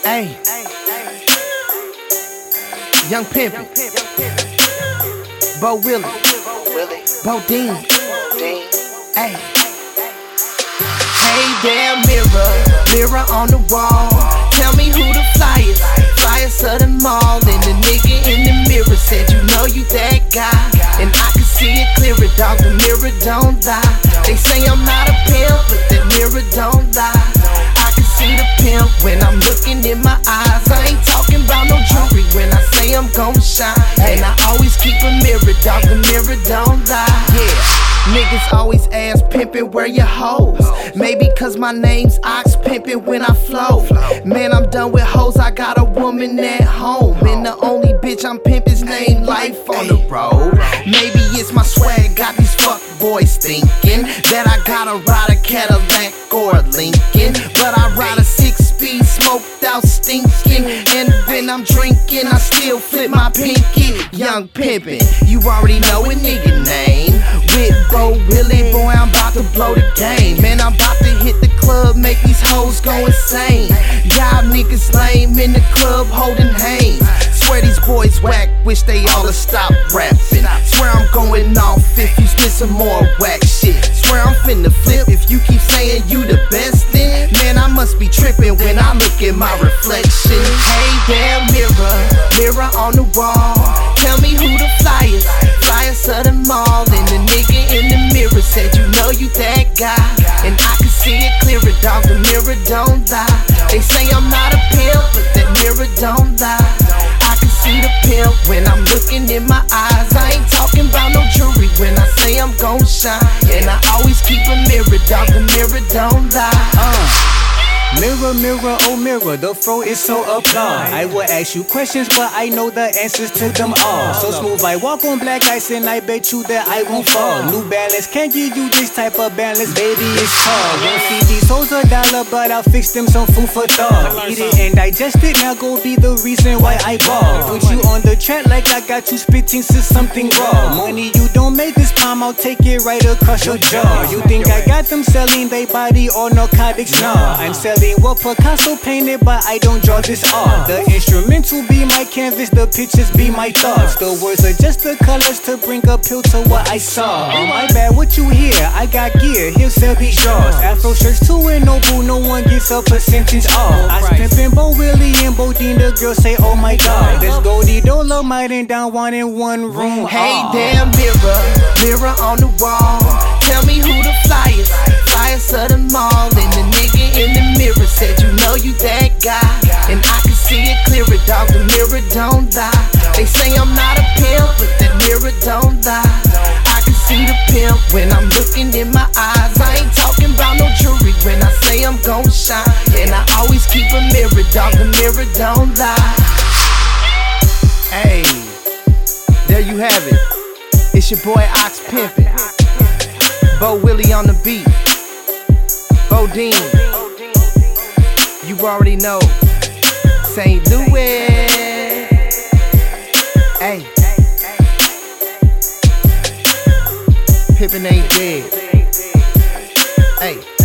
Hey, Young Pimpin', Bo Willie, Bo Dean. Hey, hey there, mirror on the wall. Tell me who the flyest of them all. And the nigga in the mirror said, you know you that guy. And I can see it clearer, dog, the mirror don't lie. They say I'm not a pimp, but that mirror don't lie. I can see the pimp when I'm looking in my eyes. I ain't talking about no jewelry when I say I'm gon' shine. And I always keep a mirror, dog, the mirror don't lie. Yeah. Niggas always ask pimpin' where your hoes. Maybe cause my name's Ox Pimpin' when I flow. Man, I'm done with hoes, I got a woman at home. And the only bitch I'm pimpin's name Life on the road. Maybe it's my swag, got these fuck boys thinking that I gotta ride a Cadillac or a Lincoln. But I ride a 6-speed, smoked out stinking. And when I'm drinking, I still flip my pinky. Young Pimpin', you already know a nigga name. With Bo Willie, boy, I'm about to blow the game. Man, I'm about to hit the club, make these hoes go insane. Y'all niggas lame in the club holding hands. Swear these boys whack, wish they all stop rapping. Swear I'm going off if you spit some more whack shit. Swear I'm finna flip if you keep saying you the best then. Man, I must be tripping when I look at my reflection. Hey there, mirror on the wall. Tell me who the flyest of them all. And the nigga in the mirror said, you know you that guy. And I can see it clearer, dog, the mirror don't lie. They say I'm not a pimp, but that mirror don't lie. I can see the pimp when I'm looking in my eyes. I ain't talking about no jewelry when I say I'm gon' shine. And I always keep a mirror, dog, the mirror don't lie. Mirror, mirror, oh mirror, the fro is so applaud. I will ask you questions, but I know the answers to them all. So smooth, I walk on black ice, and I bet you that I won't fall. New Balance can't give you this type of balance, baby, it's hard. Won't feed these hoes $1, but I'll fix them some food for thought. Eat it and digest it, now go be the reason why I ball. Put you on the track like I got you spitting to something raw. Money you don't make this palm, I'll take it right across your jaw. You think I got them selling they body or narcotics? Nah, I'm selling what Picasso painted, but I don't draw this art. The instrumental be my canvas, the pictures be my thoughts. The words are just the colors to bring appeal to what I saw. Oh my bad, what you hear? I got gear, he'll sell these drawers. Afro shirts too and no boo, no one gets a percentage off. I pimpin' Bo Willie and Bo Dean, the girls say oh my god. Let's go the Dolo, mighty down one in one room. Hey there, mirror on the wall. Tell me who the flyest of them all. And the nigga in the mirror said, you know you that guy. And I can see it clearer, dog, the mirror don't lie. They say I'm not a pimp, but that mirror don't lie. I can see the pimp when I'm looking in my eyes. I ain't talking about no jewelry when I say I'm gon' shine. And I always keep a mirror, dog, the mirror don't lie. Hey, there you have it. It's your boy Ox Pimpin', Bo Willie on the beat, Bo Dean. You already know, St. Louis. Hey, Pimpin' ain't dead. Hey.